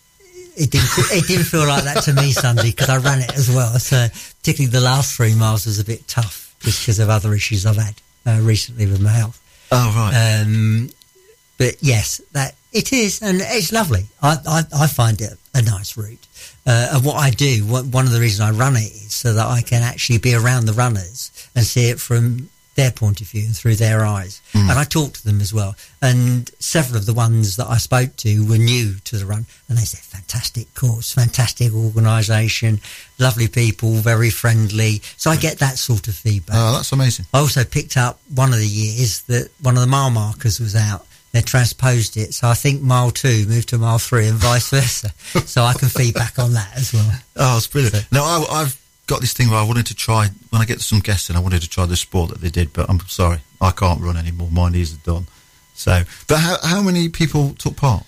it didn't it didn't feel like that to me Sunday because I ran it as well. So particularly the last three miles was a bit tough just because of other issues I've had uh, recently with my health. Oh, right. Um, but yes, that it is, and it's lovely. I I, I find it a nice route. Uh, and what I do, what, one of the reasons I run it is so that I can actually be around the runners and see it from their point of view and through their eyes. Mm. And I talk to them as well. And several of the ones that I spoke to were new to the run, and they said, fantastic course, fantastic organisation, lovely people, very friendly. So I get that sort of feedback. Oh, that's amazing. I also picked up one of the years that one of the mile markers was out. They transposed it. So I think mile two moved to mile three and vice versa. So I can feedback on that as well. Oh, it's brilliant. No, I, I've got this thing where I wanted to try, when I get some guests in, I wanted to try the sport that they did, but I'm sorry, I can't run anymore. My knees are done. So, but how, how many people took part?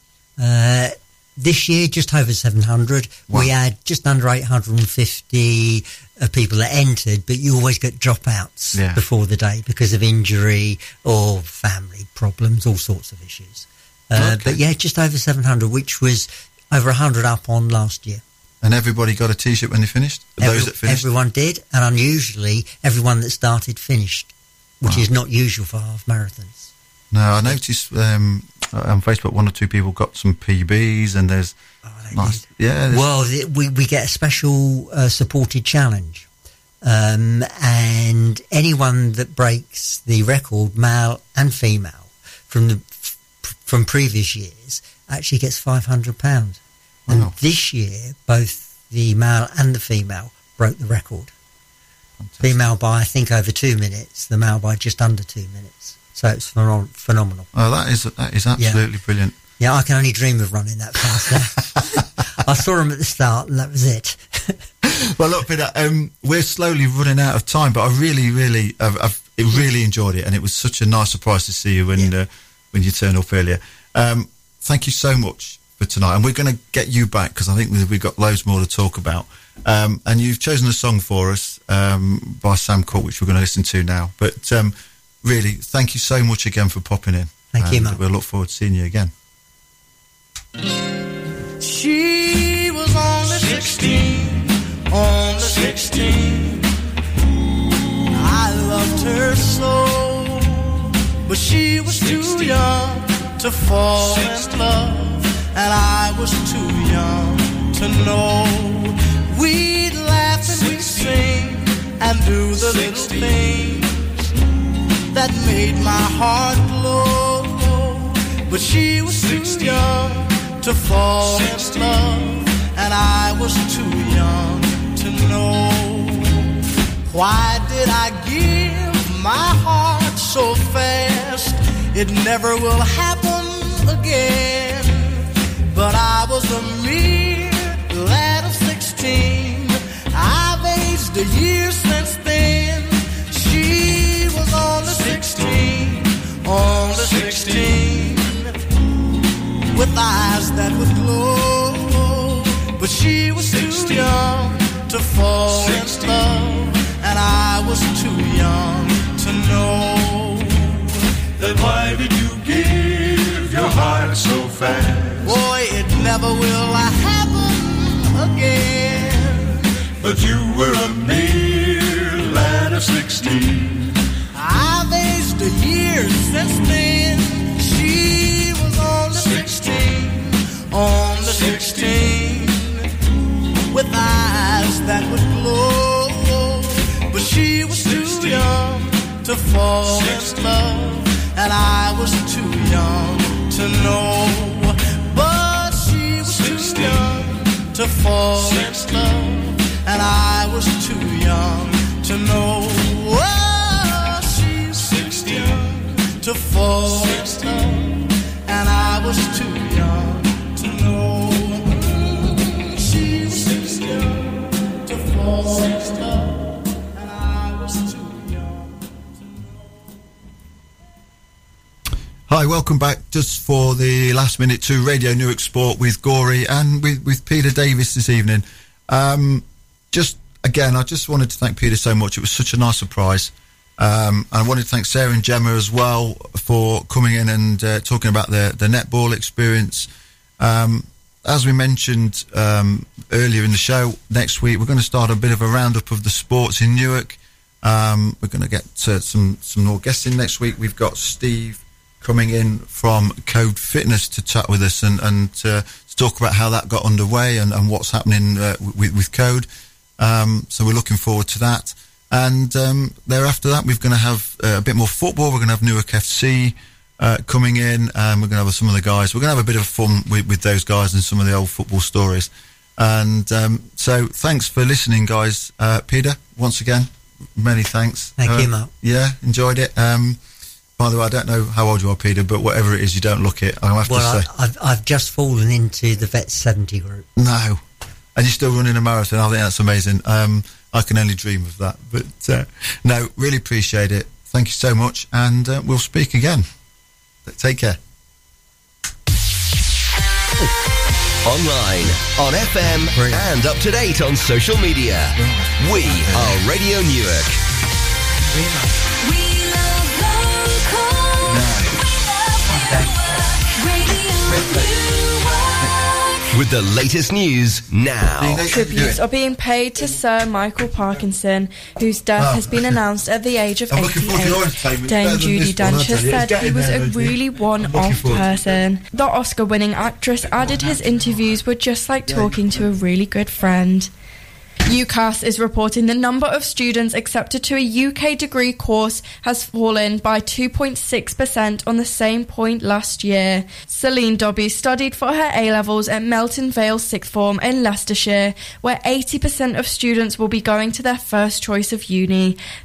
Uh, this year, just over seven hundred. Wow. We had just under eight hundred fifty uh, people that entered, but you always get dropouts Yeah. before the day because of injury or family problems, all sorts of issues. Uh, Okay. But yeah, just over seven hundred, which was over one hundred up on last year. And everybody got a T-shirt when they finished? Every- Those that finished? Everyone did, and unusually, everyone that started finished, which Wow. is not usual for half marathons. No, I noticed um, on Facebook one or two people got some P Bs, and there's nice, yeah. there's- Well, th- we we get a special uh, supported challenge, Um, and anyone that breaks the record, male and female, from the f- from previous years, actually gets five hundred pounds. Wow. And this year, both the male and the female broke the record. Fantastic. Female by, I think, over two minutes. The male by just under two minutes. So it's phenom- phenomenal. Oh, that is that is absolutely yeah. brilliant. Yeah, I can only dream of running that fast now. I saw him at the start, and that was it. Well, look, Peter, um, we're slowly running out of time, but I really, really, I've, I've really enjoyed it, and it was such a nice surprise to see you when yeah. uh, when you turned up earlier. Um, thank you so much for tonight, and we're going to get you back because I think we've, we've got loads more to talk about. Um, and you've chosen a song for us um, by Sam Cooke, which we're going to listen to now. But um, really, thank you so much again for popping in. Thank and you, Matt. We'll look forward to seeing you again. She was only sixteen, only sixteen. I loved her so, but she was too young to fall in love, and I was too young to know. We'd laugh and we'd sing and do the little things that made my heart glow, but she was too young to fall in love, and I was too young to know. Why did I give my heart so fast? It never will happen again. But I was a mere lad of sixteen. I've aged a year since then. She was only sixteen, only sixteen, with eyes that would glow. But she was too young to fall in love, and I was too young to know. Then why did you give your heart so fast? Boy, it never will happen again. But you were a mere lad of sixteen. I've aged a year since then. She was only sixteen, only sixteen, with eyes that would glow. But she was too young to fall in love, and I was too young to know. But she was too young to fall in love, and I was too young to know. Oh, she's too young to fall in love, and I was too young to know. She was too young to fall in love, and I was too young to know. Hi, welcome back just for the last minute to Radio Newark Sport with Gory and with, with Peter Davis this evening. Um, just again, I just wanted to thank Peter so much. It was such a nice surprise. Um, and I wanted to thank Sarah and Gemma as well for coming in and uh, talking about the, the netball experience. Um, as we mentioned um, earlier in the show, next week we're going to start a bit of a roundup of the sports in Newark. Um, we're going to get uh, some, some more guests in next week. We've got Steve coming in from Code Fitness to chat with us and, and uh, to talk about how that got underway and, and what's happening uh, with, with Code. Um, so we're looking forward to that. And um, thereafter that, we're going to have uh, a bit more football. We're going to have Newark F C uh, coming in, and we're going to have some of the guys. We're going to have a bit of fun with, with those guys and some of the old football stories. And um, so thanks for listening, guys. Uh, Peter, once again, many thanks. Thank uh, you, Mark. Yeah, enjoyed it. Um, by the way, I don't know how old you are, Peter, but whatever it is, you don't look it. I'll have well, to say. I, I've, I've just fallen into the Vet seventy group. No. And you're still running a marathon. I think that's amazing. Um, I can only dream of that. But uh, no, really appreciate it. Thank you so much. And uh, we'll speak again. Take care. Online, on F M, Brilliant. And up to date on social media. We are Radio Newark. We love local. We love Radio Newark. With the latest news now. Tributes are being paid to Sir Michael Parkinson, whose death Oh, has been okay. announced at the age of I'm looking forward to your eighty-eight. entertainment. Dame Better than Judi this one, I'll Dench tell has you. said It's getting he was there, a isn't it? really I'm looking one-off forward. person. The Oscar-winning actress added his interviews were just like talking to a really good friend. UCAS is reporting the number of students accepted to a U K degree course has fallen by two point six percent on the same point last year. Celine Dobby studied for her A-levels at Melton Vale Sixth Form in Leicestershire, where eighty percent of students will be going to their first choice of uni.